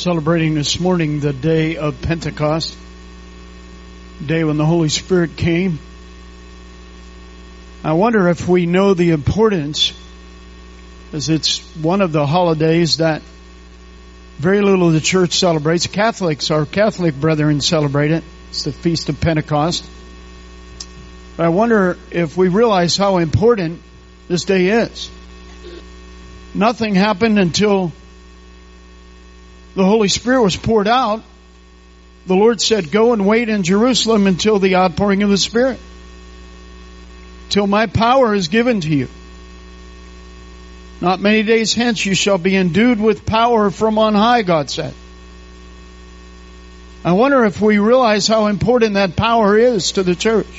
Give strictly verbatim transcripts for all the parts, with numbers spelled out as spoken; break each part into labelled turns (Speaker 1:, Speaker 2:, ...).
Speaker 1: Celebrating this morning the day of Pentecost, day when the Holy Spirit came. I wonder if we know the importance, as it's one of the holidays that very little of the church celebrates. Catholics, our Catholic brethren, celebrate it. It's the Feast of Pentecost. But I wonder if we realize how important this day is. Nothing happened until the Holy Spirit was poured out. The Lord said, go and wait in Jerusalem until the outpouring of the Spirit. Till my power is given to you. Not many days hence you shall be endued with power from on high, God said. I wonder if we realize how important that power is to the church.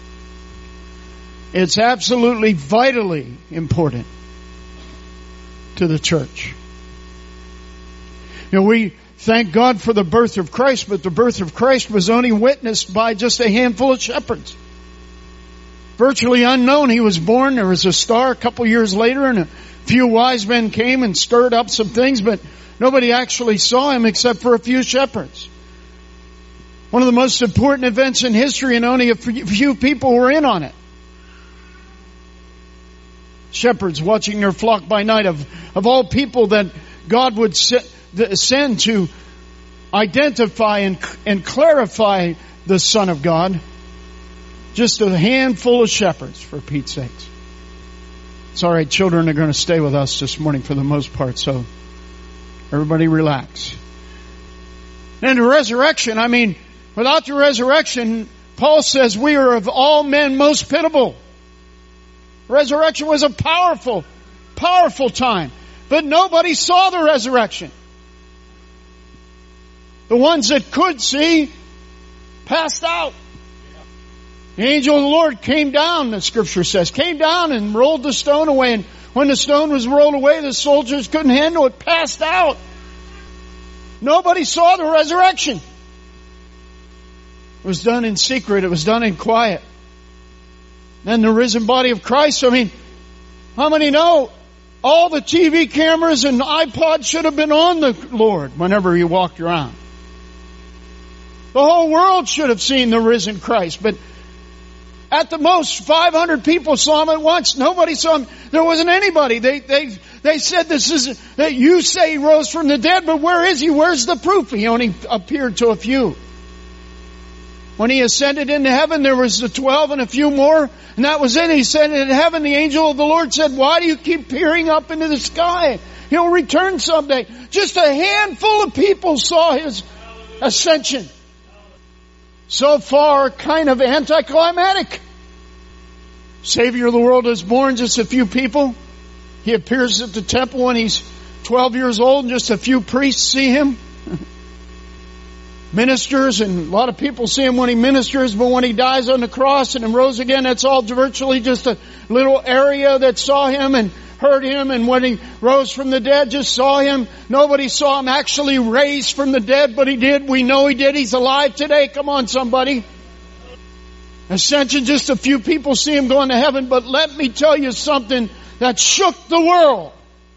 Speaker 1: It's absolutely vitally important to the church. You know, we thank God for the birth of Christ, but the birth of Christ was only witnessed by just a handful of shepherds. Virtually unknown. He was born. There was a star a couple years later, and a few wise men came and stirred up some things, but nobody actually saw him except for a few shepherds. One of the most important events in history, and only a few people were in on it. Shepherds watching their flock by night, of, of all people that God would sit, send to identify and, and clarify the Son of God. Just a handful of shepherds, for Pete's sakes. It's all right, children are going to stay with us this morning for the most part, so everybody relax. And the resurrection, I mean, without the resurrection, Paul says we are of all men most pitiable. Resurrection was a powerful, powerful time. But nobody saw the resurrection. The ones that could see passed out. The angel of the Lord came down, the scripture says, came down and rolled the stone away. And when the stone was rolled away, the soldiers couldn't handle it, passed out. Nobody saw the resurrection. It was done in secret. It was done in quiet. And the risen body of Christ, I mean, how many know all the T V cameras and iPods should have been on the Lord whenever he walked around? The whole world should have seen the risen Christ, but at the most, five hundred people saw him at once. Nobody saw him. There wasn't anybody. They, they, they said this is, that you say he rose from the dead, but where is he? Where's the proof? He only appeared to a few. When he ascended into heaven, there was the twelve and a few more, and that was it. He ascended into heaven. The angel of the Lord said, why do you keep peering up into the sky? He'll return someday. Just a handful of people saw his ascension. So far, kind of anticlimactic. Savior of the world is born, just a few people. He appears at the temple when he's twelve years old, and just a few priests see him. Ministers, and a lot of people see him when he ministers, but when he dies on the cross and rose again, that's all virtually just a little area that saw him and heard him, and when he rose from the dead, just saw him. Nobody saw him actually raised from the dead, but he did. We know he did. He's alive today. Come on, somebody. Ascension, just a few people see him going to heaven, but let me tell you something that shook the world.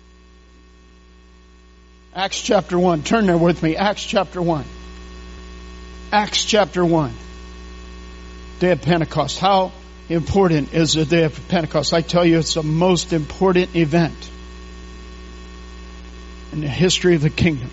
Speaker 1: Acts chapter one. Turn there with me. Acts chapter one. Acts chapter one. Day of Pentecost. How important is the day of Pentecost? I tell you, it's the most important event in the history of the kingdom.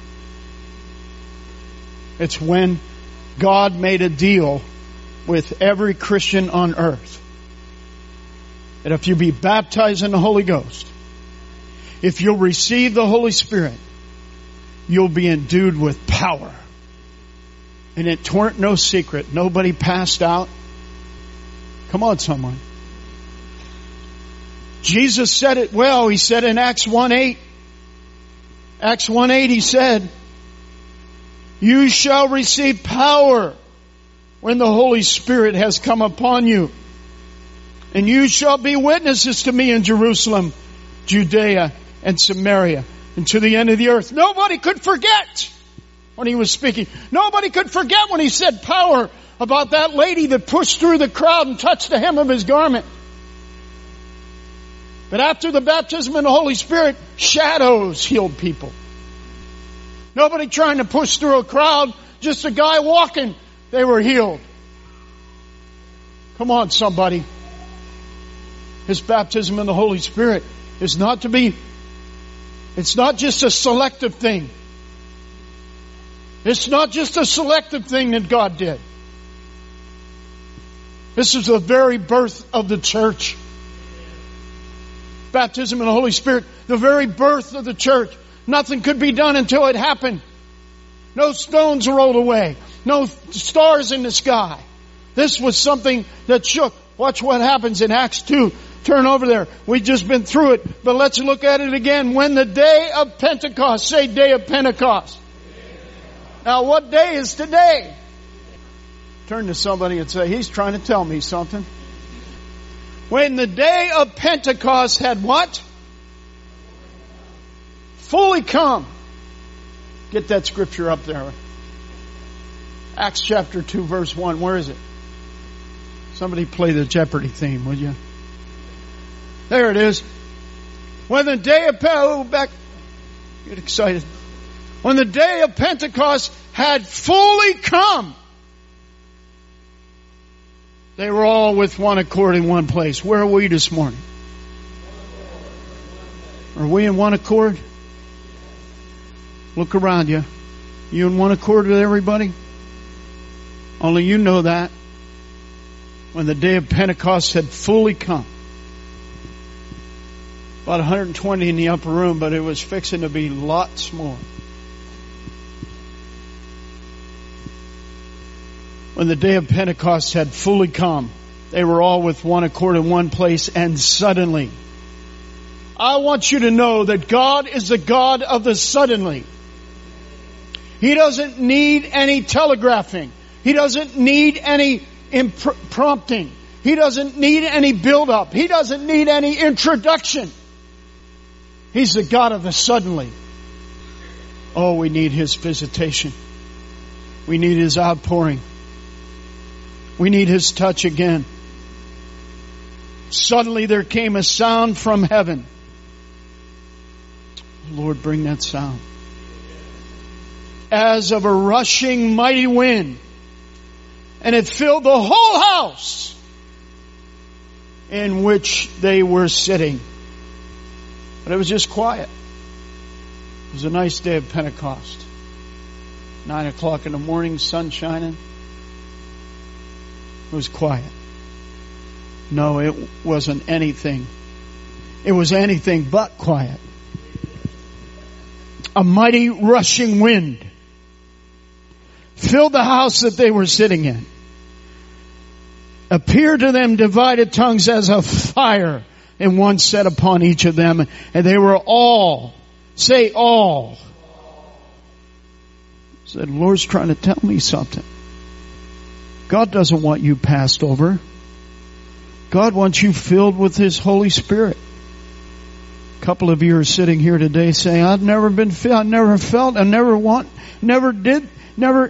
Speaker 1: It's when God made a deal with every Christian on earth that if you be baptized in the Holy Ghost, if you'll receive the Holy Spirit, you'll be endued with power. And it weren't no secret. Nobody passed out. Come on, someone. Jesus said it well. He said in Acts one eight. Acts one eight, he said, you shall receive power when the Holy Spirit has come upon you. And you shall be witnesses to me in Jerusalem, Judea, and Samaria, and to the end of the earth. Nobody could forget when he was speaking. Nobody could forget when he said power about that lady that pushed through the crowd and touched the hem of his garment. But after the baptism in the Holy Spirit, shadows healed people. Nobody trying to push through a crowd. Just a guy walking. They were healed. Come on, somebody. His baptism in the Holy Spirit is not to be, it's not just a selective thing. It's not just a selective thing that God did. This is the very birth of the church. Baptism in the Holy Spirit, the very birth of the church. Nothing could be done until it happened. No stones rolled away. No stars in the sky. This was something that shook. Watch what happens in Acts two. Turn over there. We've just been through it. But let's look at it again. When the day of Pentecost. Say day of Pentecost. Now what day is today? Turn to somebody and say, he's trying to tell me something. When the day of Pentecost had what? Fully come. Get that scripture up there. Acts chapter two verse one. Where is it? Somebody play the Jeopardy theme, would you? There it is. When the day of Pentecost, back, get excited. When the day of Pentecost had fully come, they were all with one accord in one place. Where are we this morning? Are we in one accord? Look around you. You in one accord with everybody? Only you know that. When the day of Pentecost had fully come. About one hundred twenty in the upper room, but it was fixing to be lots more. When the day of Pentecost had fully come, they were all with one accord in one place, and suddenly. I want you to know that God is the God of the suddenly. He doesn't need any telegraphing. He doesn't need any imp- prompting. He doesn't need any build-up. He doesn't need any introduction. He's the God of the suddenly. Oh, we need His visitation. We need His outpouring. We need His touch again. Suddenly there came a sound from heaven. Lord, bring that sound. As of a rushing mighty wind. And it filled the whole house in which they were sitting. But it was just quiet. It was a nice day of Pentecost. Nine o'clock in the morning, sun shining. It was quiet. No, it wasn't anything. It was anything but quiet. A mighty rushing wind filled the house that they were sitting in. Appeared to them divided tongues as of fire, and one set upon each of them, and they were all, say all. Said, the Lord's trying to tell me something. God doesn't want you passed over. God wants you filled with His Holy Spirit. A couple of you are sitting here today saying, I've never been filled, I never felt, I never want, never did, never.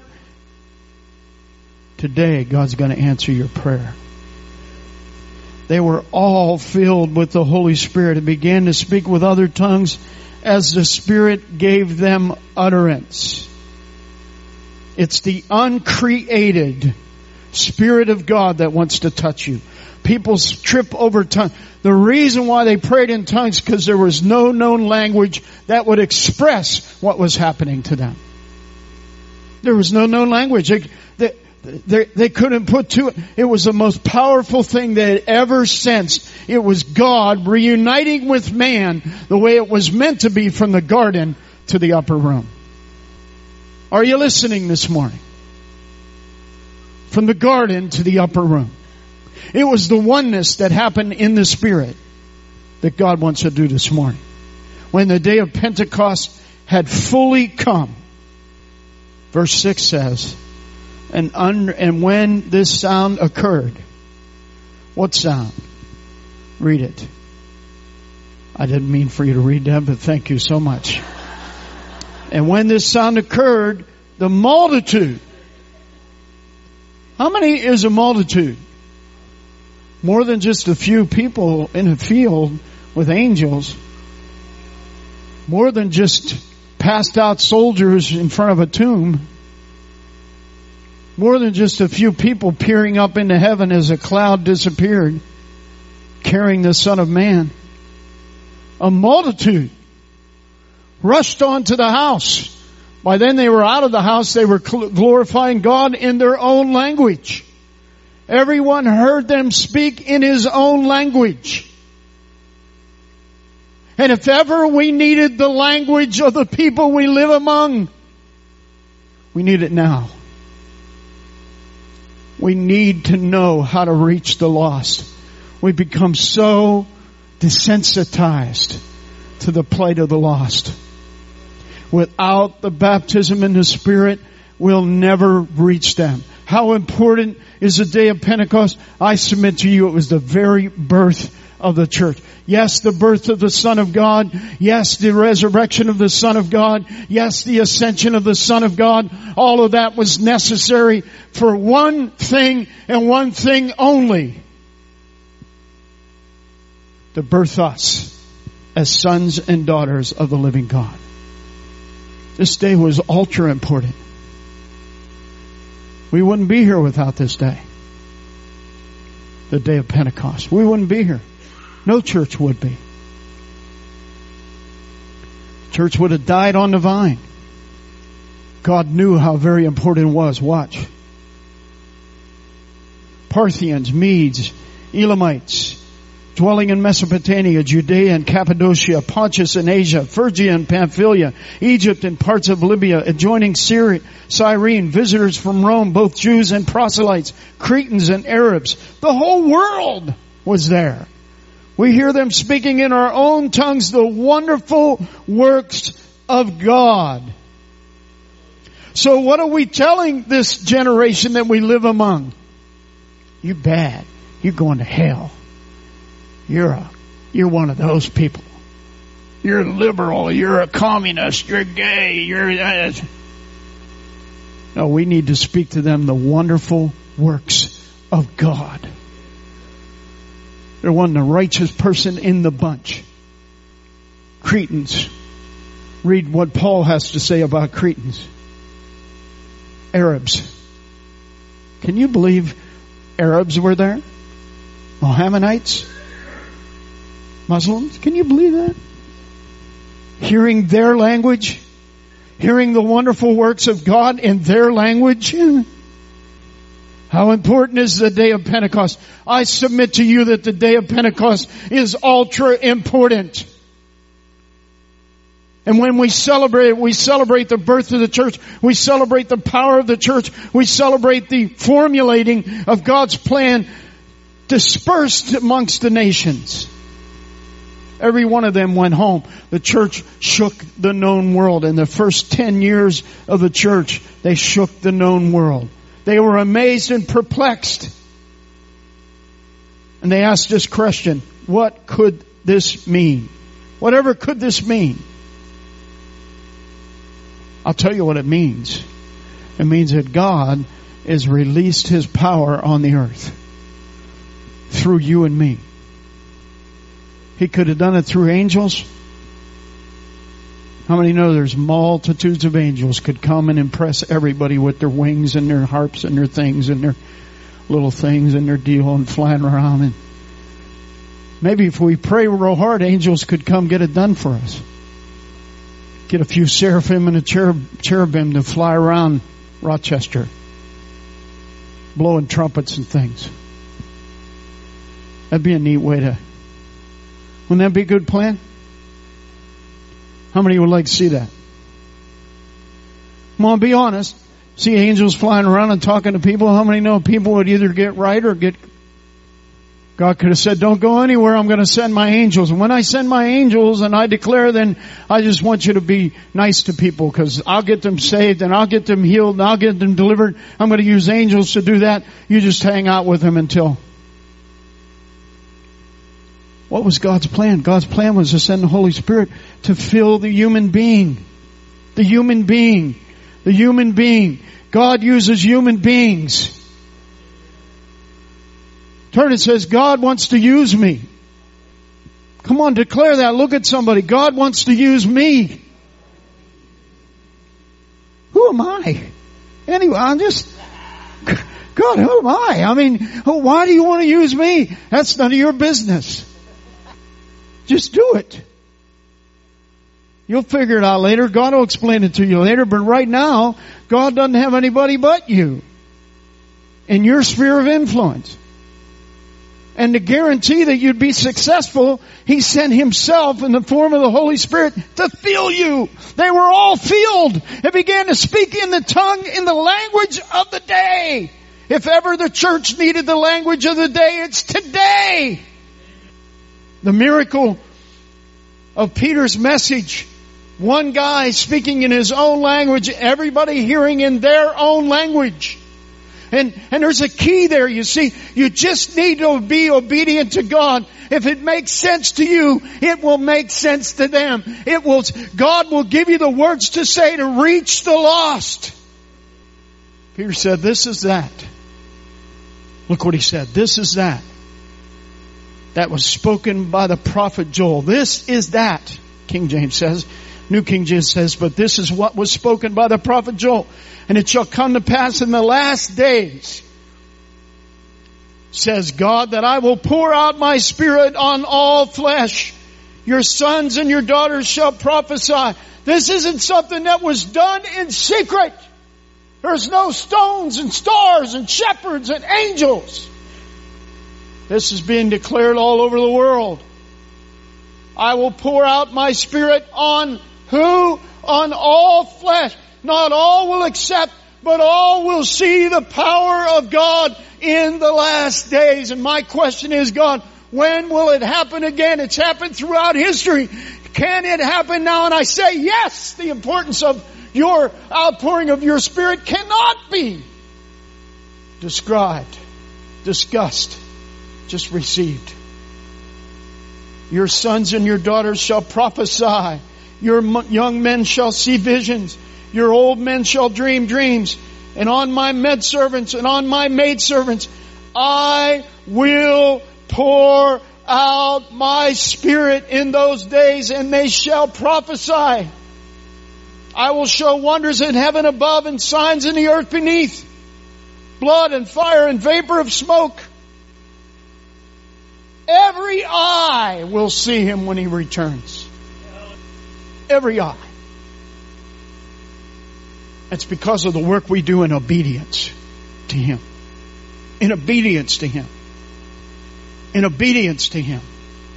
Speaker 1: Today, God's going to answer your prayer. They were all filled with the Holy Spirit and began to speak with other tongues as the Spirit gave them utterance. It's the uncreated Spirit of God that wants to touch you. People trip over tongues. The reason why they prayed in tongues because there was no known language that would express what was happening to them. There was no known language. They, they, they, they couldn't put to it. It was the most powerful thing they had ever sensed. It was God reuniting with man the way it was meant to be from the garden to the upper room. Are you listening this morning? From the garden to the upper room. It was the oneness that happened in the Spirit that God wants to do this morning. When the day of Pentecost had fully come, verse six says, and, un, and when this sound occurred, what sound? Read it. I didn't mean for you to read that, but thank you so much. And when this sound occurred, the multitude. How many is a multitude? More than just a few people in a field with angels. More than just passed out soldiers in front of a tomb. More than just a few people peering up into heaven as a cloud disappeared, carrying the Son of Man. A multitude rushed onto the house. By then they were out of the house. They were glorifying God in their own language. Everyone heard them speak in his own language. And if ever we needed the language of the people we live among, we need it now. We need to know how to reach the lost. We become so desensitized to the plight of the lost. Without the baptism in the Spirit, we'll never reach them. How important is the day of Pentecost? I submit to you, it was the very birth of the church. Yes, the birth of the Son of God. Yes, the resurrection of the Son of God. Yes, the ascension of the Son of God. All of that was necessary for one thing and one thing only. To birth us as sons and daughters of the living God. This day was ultra important. We wouldn't be here without this day. The day of Pentecost. We wouldn't be here. No church would be. Church would have died on the vine. God knew how very important it was. Watch. Parthians, Medes, Elamites, dwelling in Mesopotamia, Judea and Cappadocia, Pontus and Asia, Phrygia and Pamphylia, Egypt and parts of Libya, adjoining Syria, Cyrene, visitors from Rome, both Jews and proselytes, Cretans and Arabs. The whole world was there. We hear them speaking in our own tongues the wonderful works of God. So what are we telling this generation that we live among? You're bad. You're going to hell. You're a, you're one of those people. You're liberal. You're a communist. You're gay. You're... Uh, no, we need to speak to them the wonderful works of God. There wasn't a righteous person in the bunch. Cretans. Read what Paul has to say about Cretans. Arabs. Can you believe Arabs were there? Mohammedites? Muslims? Can you believe that? Hearing their language? Hearing the wonderful works of God in their language? How important is the day of Pentecost? I submit to you that the day of Pentecost is ultra important. And when we celebrate it, we celebrate the birth of the church. We celebrate the power of the church. We celebrate the formulating of God's plan dispersed amongst the nations. Every one of them went home. The church shook the known world. In the first ten years of the church, they shook the known world. They were amazed and perplexed. And they asked this question, what could this mean? Whatever could this mean? I'll tell you what it means. It means that God has released His power on the earth through you and me. He could have done it through angels. How many know there's multitudes of angels could come and impress everybody with their wings and their harps and their things and their little things and their deal and flying around. And maybe if we pray real hard, angels could come get it done for us. Get a few seraphim and a cherub, cherubim to fly around Rochester, blowing trumpets and things. That'd be a neat way to... Wouldn't that be a good plan? How many would like to see that? Come on, be honest. See angels flying around and talking to people. How many know people would either get right or get... God could have said, don't go anywhere. I'm going to send my angels. And when I send my angels and I declare, then I just want you to be nice to people because I'll get them saved and I'll get them healed and I'll get them delivered. I'm going to use angels to do that. You just hang out with them until... What was God's plan? God's plan was to send the Holy Spirit to fill the human being. The human being. The human being. God uses human beings. Turn and says, God wants to use me. Come on, declare that. Look at somebody. God wants to use me. who am I? Anyway, I'm just, God, who am I? I mean, why do you want to use me? That's none of your business. Just do it. You'll figure it out later. God will explain it to you later. But right now, God doesn't have anybody but you in your sphere of influence. And to guarantee that you'd be successful, He sent Himself in the form of the Holy Spirit to fill you. They were all filled and began to speak in the tongue, in the language of the day. If ever the church needed the language of the day, it's today. The miracle of Peter's message. One guy speaking in his own language, everybody hearing in their own language. And, and there's a key there, you see. You just need to be obedient to God. If it makes sense to you, it will make sense to them. It will, God will give you the words to say to reach the lost. Peter said, this is that. Look what he said. This is that. That was spoken by the prophet Joel. This is that, King James says. New King James says, but this is what was spoken by the prophet Joel. And it shall come to pass in the last days, says God, that I will pour out my Spirit on all flesh. Your sons and your daughters shall prophesy. This isn't something that was done in secret. There's no stones and stars and shepherds and angels. This is being declared all over the world. I will pour out my Spirit on who? On all flesh. Not all will accept, but all will see the power of God in the last days. And my question is, God, when will it happen again? It's happened throughout history. Can it happen now? And I say yes. The importance of your outpouring of your Spirit cannot be described, discussed, just received. Your sons and your daughters shall prophesy. Your young men shall see visions. Your old men shall dream dreams. And on my maidservants and on my maidservants, I will pour out my Spirit in those days, and they shall prophesy. I will show wonders in heaven above and signs in the earth beneath. Blood and fire and vapor of smoke. Every eye will see Him when He returns. Every eye. It's because of the work we do in obedience to Him. In obedience to Him. In obedience to Him.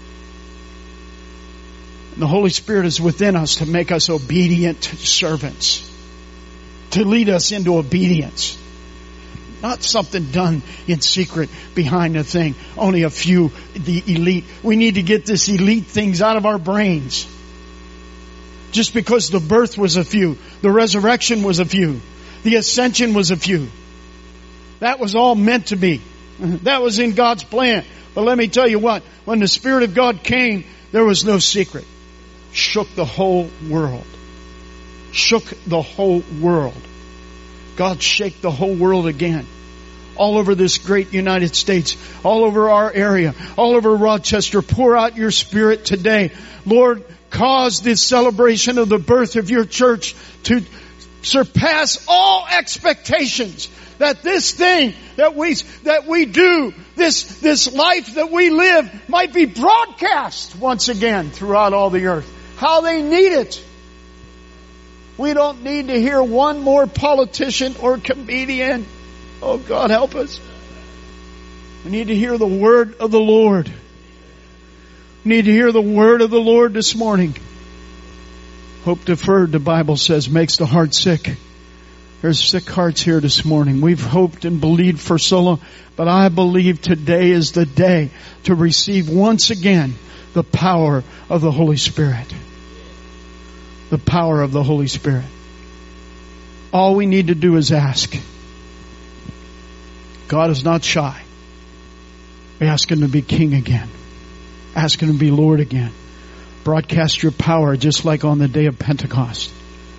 Speaker 1: And the Holy Spirit is within us to make us obedient servants. To lead us into obedience. Not something done in secret behind a thing. Only a few, the elite. We need to get this elite things out of our brains. Just because the birth was a few, the resurrection was a few, the ascension was a few. That was all meant to be. That was in God's plan. But let me tell you what, when the Spirit of God came, there was no secret. Shook the whole world. Shook the whole world. God shake the whole world again. All over this great United States, all over our area, all over Rochester. Pour out your Spirit today. Lord, cause this celebration of the birth of your church to surpass all expectations. That this thing that we, that we do, this, this life that we live might be broadcast once again throughout all the earth. How they need it. We don't need to hear one more politician or comedian. Oh, God, help us. We need to hear the word of the Lord. We need to hear the word of the Lord this morning. Hope deferred, the Bible says, makes the heart sick. There's sick hearts here this morning. We've hoped and believed for so long, but I believe today is the day to receive once again the power of the Holy Spirit. The power of the Holy Spirit. All we need to do is ask. God is not shy. We ask Him to be King again. Ask Him to be Lord again. Broadcast your power just like on the day of Pentecost.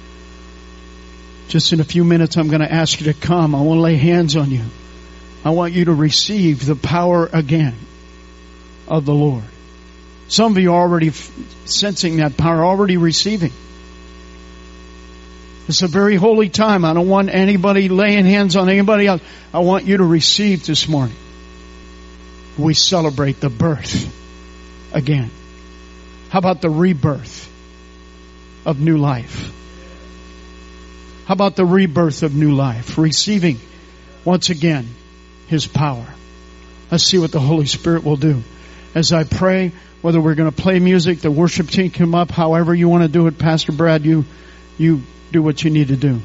Speaker 1: Just in a few minutes I'm going to ask you to come. I want to lay hands on you. I want you to receive the power again of the Lord. Some of you are already f- sensing that power, already receiving. It's a very holy time. I don't want anybody laying hands on anybody else. I want you to receive this morning. We celebrate the birth again. How about the rebirth of new life? How about the rebirth of new life? Receiving once again His power. Let's see what the Holy Spirit will do. As I pray, whether we're going to play music, the worship team come up, however you want to do it, Pastor Brad, you, you do what you need to do.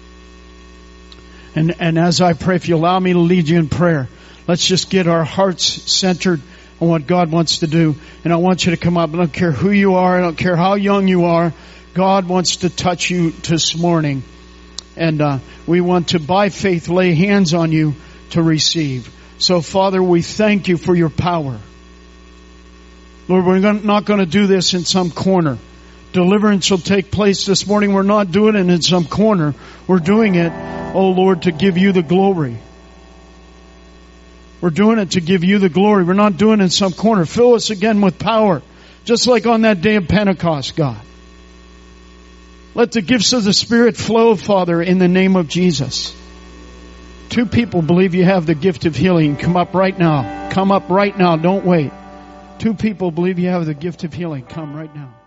Speaker 1: And, and as I pray, if you allow me to lead you in prayer, let's just get our hearts centered on what God wants to do. And I want you to come up. I don't care who you are. I don't care how young you are. God wants to touch you this morning. And uh, we want to, by faith, lay hands on you to receive. So, Father, we thank you for your power. Lord, we're not going to do this in some corner. Deliverance will take place this morning. We're not doing it in some corner. We're doing it, oh Lord, to give you the glory. We're doing it to give you the glory. We're not doing it in some corner. Fill us again with power, just like on that day of Pentecost, God. Let the gifts of the Spirit flow, Father, in the name of Jesus. Two people believe you have the gift of healing. Come up right now. Come up right now. Don't wait. Two people believe you have the gift of healing. Come right now.